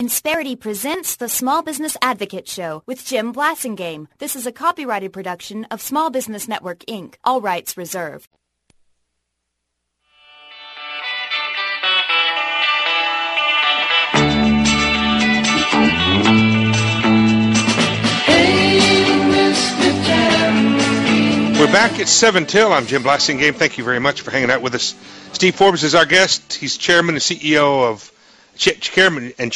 Insperity presents the Small Business Advocate Show with Jim Blasingame. This is a copyrighted production of Small Business Network, Inc., all rights reserved. We're back at 7 till. I'm Jim Blasingame. Thank you very much for hanging out with us. Steve Forbes is our guest. He's chairman and CEO of chairman and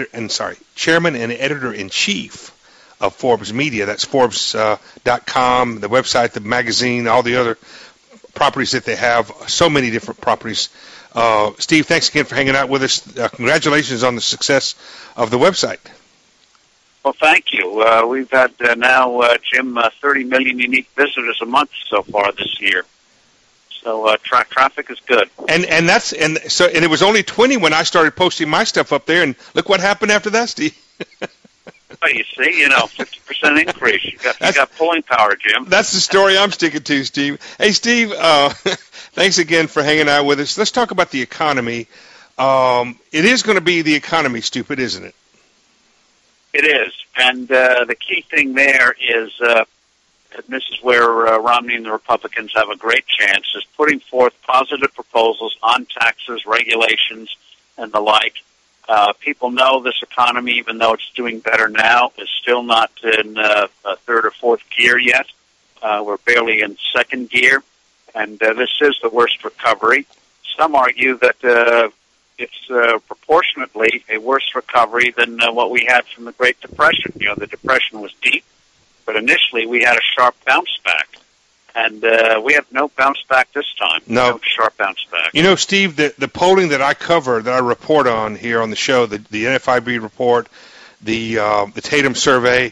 editor-in-chief of Forbes Media. That's Forbes.com, the website, the magazine, all the other properties that they have, so many different properties. Steve, thanks again for hanging out with us. Congratulations on the success of the website. Well, thank you. We've had now, Jim, 30 million unique visitors a month so far this year. So traffic is good. And it was only 20 when I started posting my stuff up there, and look what happened after that, Steve. Well, you see, 50% increase. You got pulling power, Jim. That's the story I'm sticking to, Steve. Hey, Steve, thanks again for hanging out with us. Let's talk about the economy. It is going to be the economy, stupid, isn't it? It is, and the key thing there is, and this is where Romney and the Republicans have a great chance, is putting forth positive proposals on taxes, regulations, and the like. People know this economy, even though it's doing better now, is still not in third or fourth gear yet. We're barely in second gear, and this is the worst recovery. Some argue that it's proportionately a worse recovery than what we had from the Great Depression. The Depression was deep, but initially we had a sharp bounce back. And we have no bounce back this time. No sharp bounce back. Steve, the polling that I cover, that I report on here on the show, the NFIB report, the Tatum survey,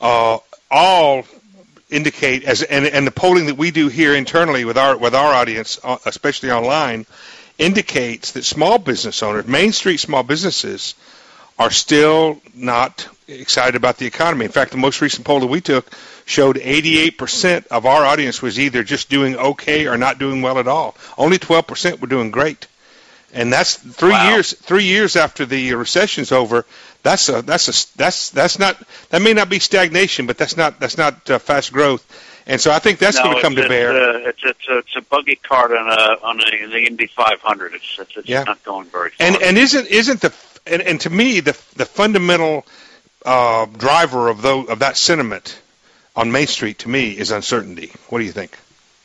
all indicate, and the polling that we do here internally with our audience, especially online, indicates that small business owners, Main Street small businesses, are still not excited about the economy. In fact, the most recent poll that we took showed 88% of our audience was either just doing okay or not doing well at all. Only 12% were doing great, and that's 3 years. 3 years after the recession's over. That may not be stagnation, but that's not fast growth. And so I think that's going to come to bear. It's a buggy cart on the Indy 500. It's not going very far. And to me the fundamental driver of that sentiment on Main Street, to me, is uncertainty. What do you think?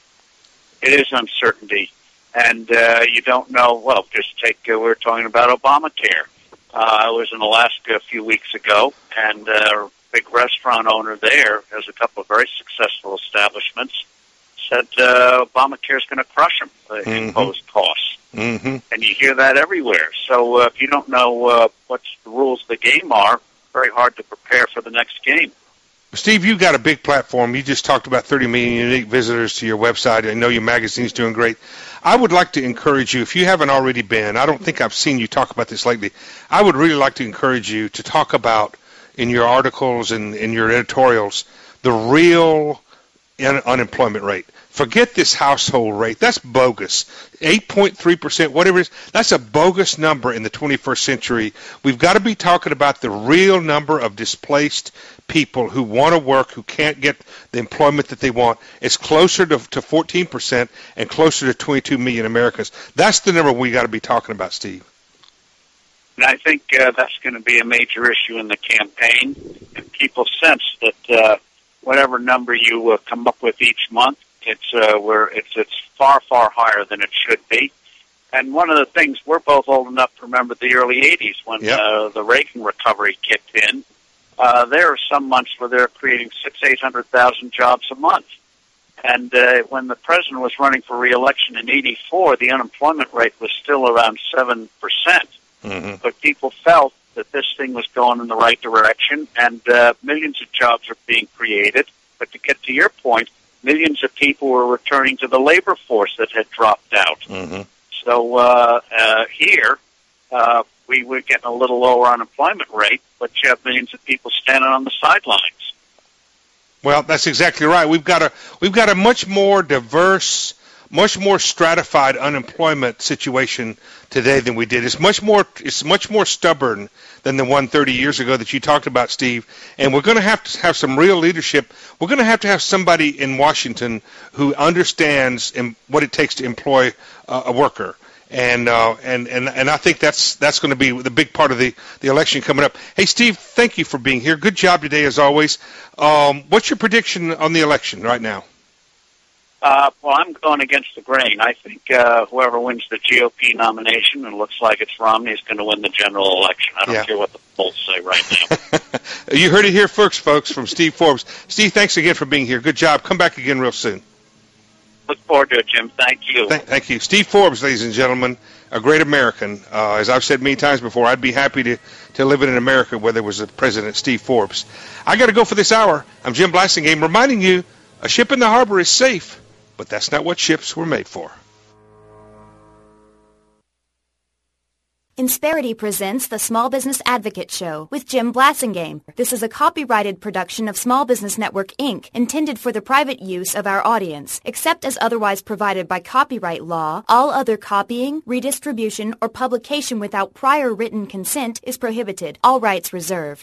It is uncertainty, and you don't know. Well, just take we were talking about Obamacare. I was in Alaska a few weeks ago, and big restaurant owner there has a couple of very successful establishments, said Obamacare is going to crush them, the imposed costs. Mm-hmm. And you hear that everywhere. So if you don't know what the rules of the game are, very hard to prepare for the next game. Steve, you've got a big platform. You just talked about 30 million unique visitors to your website. I know your magazine's doing great. I would like to encourage you, if you haven't already been, I don't think I've seen you talk about this lately, I would really like to encourage you to talk about, in your articles and in your editorials, the real unemployment rate. Forget this household rate. That's bogus. 8.3%, whatever it is, that's a bogus number in the 21st century. We've got to be talking about the real number of displaced people who want to work, who can't get the employment that they want. It's closer to 14% and closer to 22 million Americans. That's the number we got to be talking about, Steve. And I think that's going to be a major issue in the campaign. And people sense that whatever number you come up with each month, it's far, far higher than it should be. And one of the things, we're both old enough to remember the early 80s when the Reagan recovery kicked in. There are some months where they're creating 800,000 jobs a month. And when the president was running for re-election in 84, the unemployment rate was still around 7%. Mm-hmm. But people felt that this thing was going in the right direction, and millions of jobs are being created. But to get to your point, millions of people were returning to the labor force that had dropped out. Mm-hmm. So here, we were getting a little lower unemployment rate, but you have millions of people standing on the sidelines. Well, that's exactly right. We've got a much more diverse much more stratified unemployment situation today than we did. It's much more stubborn than the one 30 years ago that you talked about, Steve. And we're going to have some real leadership. We're going to have somebody in Washington who understands what it takes to employ a worker. And I think that's going to be the big part of the election coming up. Hey, Steve, thank you for being here. Good job today, as always. What's your prediction on the election right now? Well, I'm going against the grain. I think whoever wins the GOP nomination, and it looks like it's Romney, is going to win the general election. I don't care what the polls say right now. You heard it here first, folks, from Steve Forbes. Steve, thanks again for being here. Good job. Come back again real soon. Look forward to it, Jim. Thank you. Thank you. Steve Forbes, ladies and gentlemen, a great American. As I've said many times before, I'd be happy to live in an America where there was a President Steve Forbes. I got to go for this hour. I'm Jim Blasingame, reminding you a ship in the harbor is safe, but that's not what ships were made for. Insperity presents the Small Business Advocate Show with Jim Blasingame. This is a copyrighted production of Small Business Network, Inc., intended for the private use of our audience. Except as otherwise provided by copyright law, all other copying, redistribution, or publication without prior written consent is prohibited. All rights reserved.